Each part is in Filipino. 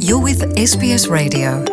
You're with SBS Radio.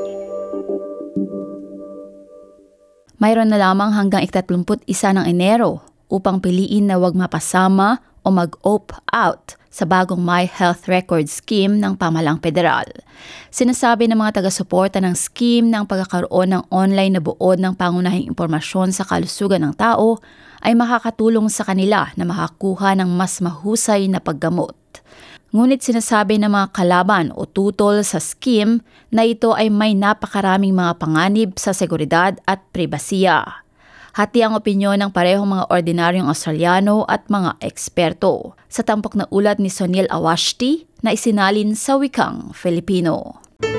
Mayroon na lamang hanggang 31 ng Enero upang piliin na huwag mapasama o mag-opt out sa bagong My Health Record Scheme ng pamahalang federal. Sinasabi ng mga taga-suporta ng scheme ng pagkakaroon ng online na buod ng pangunahing impormasyon sa kalusugan ng tao ay makakatulong sa kanila na makakuha ng mas mahusay na paggamot. Ngunit sinasabi ng mga kalaban o tutol sa scheme na ito ay may napakaraming mga panganib sa seguridad at pribasiya. Hati ang opinyon ng parehong mga ordinaryong Australiano at mga eksperto sa tampok na ulat ni Sonil Awashti na isinalin sa wikang Filipino.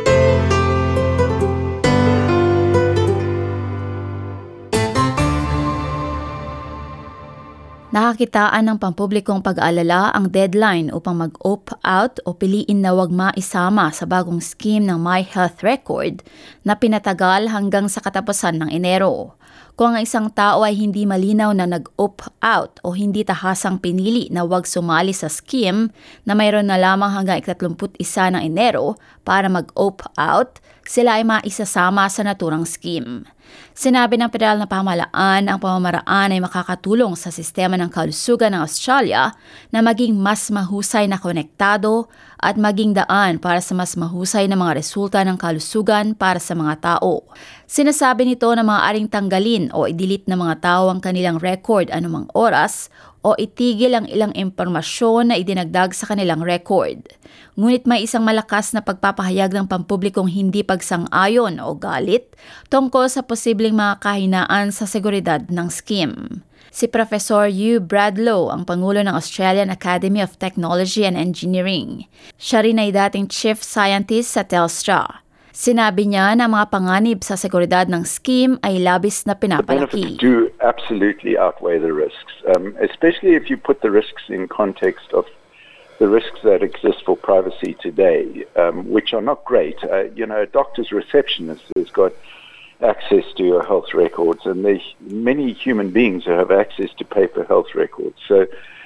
Nakakitaan ng pampublikong pag-aalala ang deadline upang mag-opt out o piliin na wag maisama sa bagong scheme ng My Health Record na pinatagal hanggang sa katapusan ng Enero. Kung ang isang tao ay hindi malinaw na nag-opt out o hindi tahasang pinili na wag sumali sa scheme na mayroon na lamang hanggang 31 ng Enero para mag-opt out, sila ay maisasama sa naturang scheme. Sinabi ng federal na pamahalaan ang pamamaraan ay makakatulong sa sistema ng kalusugan ng Australia na maging mas mahusay na konektado at maging daan para sa mas mahusay na mga resulta ng kalusugan para sa mga tao. Sinasabi nito na maaaring tanggalin o i-delete ng mga tao ang kanilang record anumang oras o itigil ang ilang impormasyon na idinagdag sa kanilang record. Ngunit may isang malakas na pagpapahayag ng pampublikong hindi pagsang-ayon o galit tungkol sa posibleng mga kahinaan sa seguridad ng scheme. Si Professor Hugh Bradlow ang Pangulo ng Australian Academy of Technology and Engineering. Siya rin ay dating Chief Scientist sa Telstra. Sinabi niya na mga panganib sa seguridad ng scheme ay labis na pinapalaki. The benefits do absolutely outweigh the risks, especially if you put the risks in context of the risks that exist for privacy today, which are not great. A doctor's receptionist has got access to your health records, and there's many human beings who have access to paper health records. So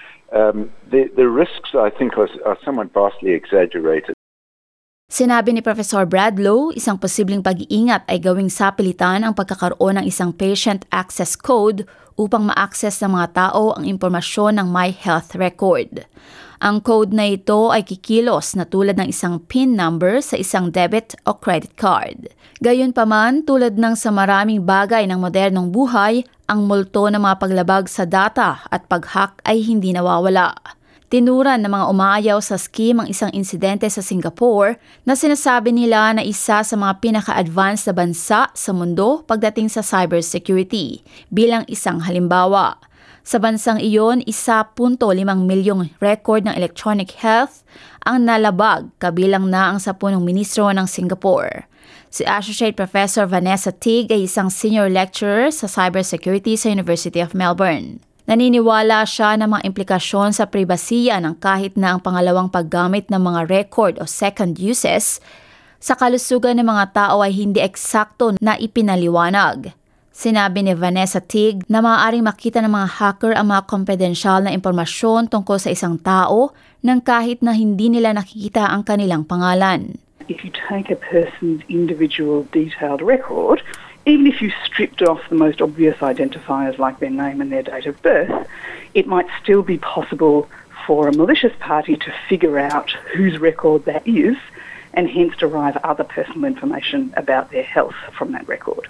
the risks, I think, are somewhat vastly exaggerated. Sinabi ni Professor Bradlow, isang posibleng pag-iingat ay gawing sapilitan ang pagkakaroon ng isang patient access code upang ma-access ng mga tao ang impormasyon ng My Health Record. Ang code na ito ay kikilos na tulad ng isang PIN number sa isang debit o credit card. Gayunpaman, tulad ng sa maraming bagay ng modernong buhay, ang multo ng mga paglabag sa data at pag-hack ay hindi nawawala. Tinuran ng mga umaayaw sa scheme ang isang insidente sa Singapore na sinasabi nila na isa sa mga pinaka-advanced na bansa sa mundo pagdating sa cybersecurity. Bilang isang halimbawa, sa bansang iyon, 1.5 milyong record ng electronic health ang nalabag kabilang na ang 10 ministro ng Singapore. Si Associate Professor Vanessa Teague ay isang senior lecturer sa cybersecurity sa University of Melbourne. Naniniwala siya na mga implikasyon sa pribasiya ng kahit na ang pangalawang paggamit ng mga record o second uses sa kalusugan ng mga tao ay hindi eksakto na ipinaliwanag. Sinabi ni Vanessa Teague na maaaring makita ng mga hacker ang mga kompedensyal na impormasyon tungkol sa isang tao nang kahit na hindi nila nakikita ang kanilang pangalan. If you take a person's individual detailed record, even if you stripped off the most obvious identifiers like their name and their date of birth, it might still be possible for a malicious party to figure out whose record that is and hence derive other personal information about their health from that record.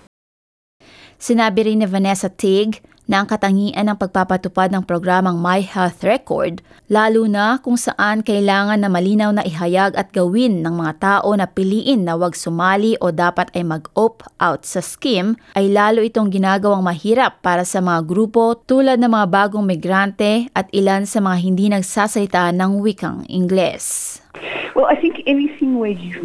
Sinabi rin ni Vanessa Teague na ang katangian ng pagpapatupad ng programang My Health Record, lalo na kung saan kailangan na malinaw na ihayag at gawin ng mga tao na piliin na wag sumali o dapat ay mag-opt out sa scheme, ay lalo itong ginagawang mahirap para sa mga grupo tulad ng mga bagong migrante at ilan sa mga hindi nagsasalita ng wikang Ingles. Well, I think anything where you've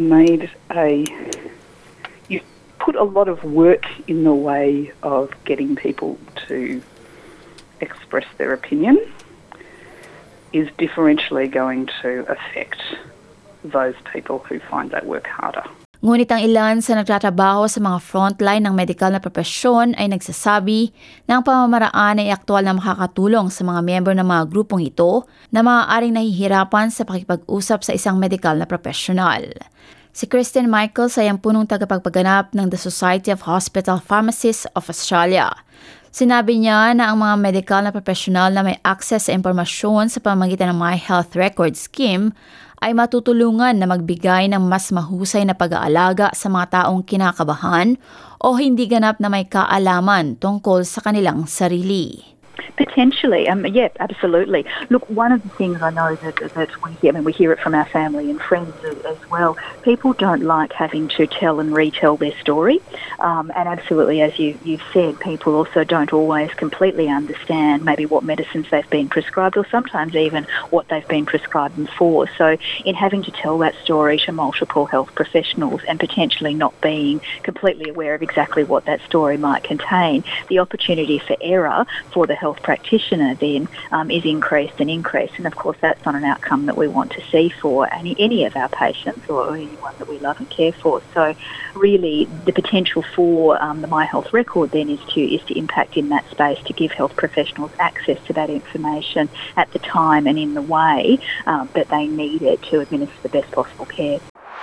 put a lot of work in the way of getting people to express their opinion is differentially going to affect those people who find that work harder. Ngunit ang ilan sa nagtatrabaho sa mga frontline ng medikal na propesyon ay nagsasabi na ang pamamaraan ay aktwal na makakatulong sa mga miyembro ng mga grupong ito na maaaring nahihirapan sa pakipag-usap sa isang medikal na profesional. Si Kristen Michaels ay ang punong tagapagpaganap ng The Society of Hospital Pharmacists of Australia. Sinabi niya na ang mga medikal na profesional na may access sa impormasyon sa pamamagitan ng My Health Record Scheme ay matutulungan na magbigay ng mas mahusay na pag-aalaga sa mga taong kinakabahan o hindi ganap na may kaalaman tungkol sa kanilang sarili. Potentially, yeah, absolutely. Look, one of the things I know that we hear, we hear it from our family and friends as well, people don't like having to tell and retell their story. And absolutely, as you've said, people also don't always completely understand maybe what medicines they've been prescribed or sometimes even what they've been prescribed them for. So in having to tell that story to multiple health professionals and potentially not being completely aware of exactly what that story might contain, the opportunity for error for the health practitioner then is increased. And of course that's not an outcome that we want to see for any of our patients or anyone that we love and care for. So really the potential for the My Health Record then is to impact in that space to give health professionals access to that information at the time and in the way that they need it to administer the best possible care.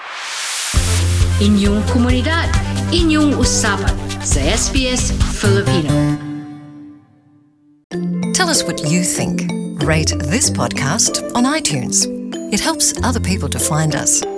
Inyong komunidad, inyong usapan sa SBS Filipino. Tell us what you think. Rate this podcast on iTunes. It helps other people to find us.